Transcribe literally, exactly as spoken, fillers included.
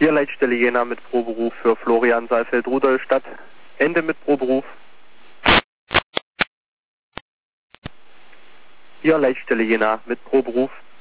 Hier Leitstelle Jena mit Proberuf für Florian Saalfeld-Rudolstadt. Ende mit Proberuf. Hier Leitstelle Jena mit Proberuf